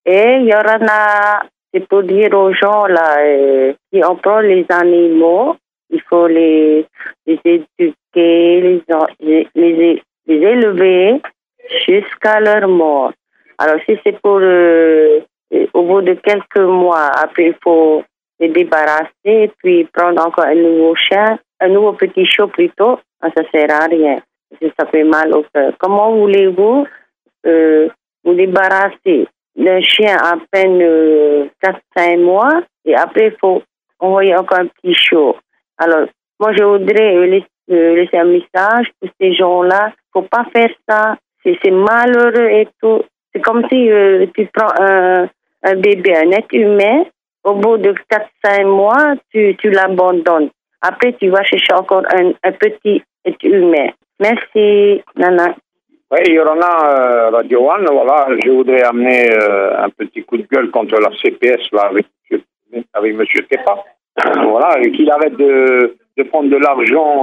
Et il y en a, c'est pour dire aux gens là, qui emploient les animaux, il faut les éduquer, les élever jusqu'à leur mort. Alors si c'est pour au bout de quelques mois, après il faut les débarrasser et puis prendre encore un nouveau chien, un nouveau petit chiot plutôt, ça sert à rien. Ça fait mal au cœur. Comment voulez-vous vous débarrasser d'un chien à peine 4-5 mois et après il faut envoyer encore un petit chiot. Alors, moi je voudrais laisser un message pour ces gens-là. Faut pas faire ça. C'est malheureux et tout. C'est comme si tu prends un bébé, un être humain, au bout de 4-5 mois, tu l'abandonnes. Après, tu vas chercher encore un petit être humain. Merci, Nana. Oui, Yorana, Radio One, voilà, je voudrais amener un petit coup de gueule contre la CPS là, avec M. Tepa. Voilà, et qu'il arrête de prendre de l'argent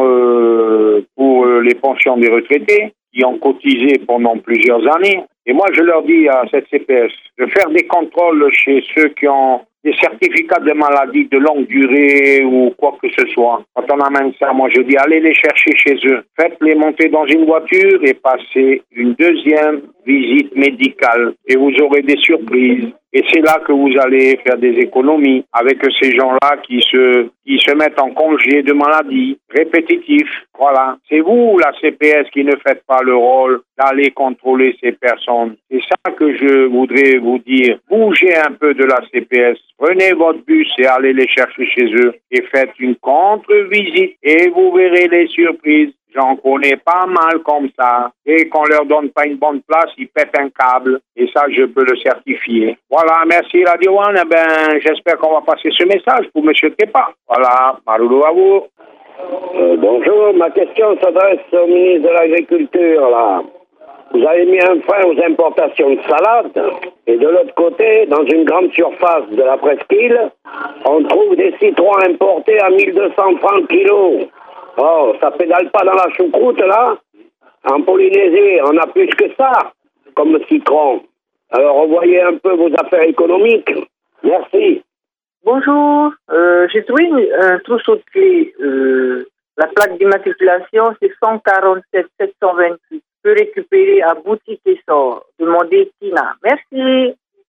pour les pensions des retraités qui ont cotisé pendant plusieurs années. Et moi, je leur dis à cette CPS de faire des contrôles chez ceux qui ont des certificats de maladie de longue durée ou quoi que ce soit. Quand on amène ça, moi je dis allez les chercher chez eux. Faites-les monter dans une voiture et passez une deuxième visite médicale et vous aurez des surprises. Et c'est là que vous allez faire des économies avec ces gens-là qui se mettent en congé de maladie répétitif. Voilà. C'est vous, la CPS, qui ne faites pas le rôle d'aller contrôler ces personnes. C'est ça que je voudrais vous dire. Bougez un peu de la CPS. Prenez votre bus et allez les chercher chez eux et faites une contre-visite et vous verrez les surprises. J'en connais pas mal comme ça. Et qu'on leur donne pas une bonne place, ils pètent un câble. Et ça, je peux le certifier. Voilà, merci Radio One. Eh ben, j'espère qu'on va passer ce message pour M. Tepa. Voilà, Maroulou à vous. Bonjour, ma question s'adresse au ministre de l'Agriculture, là. Vous avez mis un frein aux importations de salade, et de l'autre côté, dans une grande surface de la presqu'île, on trouve des citrons importés à 1200 francs le kilo. Oh, ça pédale pas dans la choucroute, là. En Polynésie, on a plus que ça, comme citron. Alors, revoyez un peu vos affaires économiques. Merci. Bonjour, j'ai trouvé un trousseau de clés. La plaque d'immatriculation, c'est 147 728. Je peux récupérer à boutique et sort. Demandez Tina. Merci.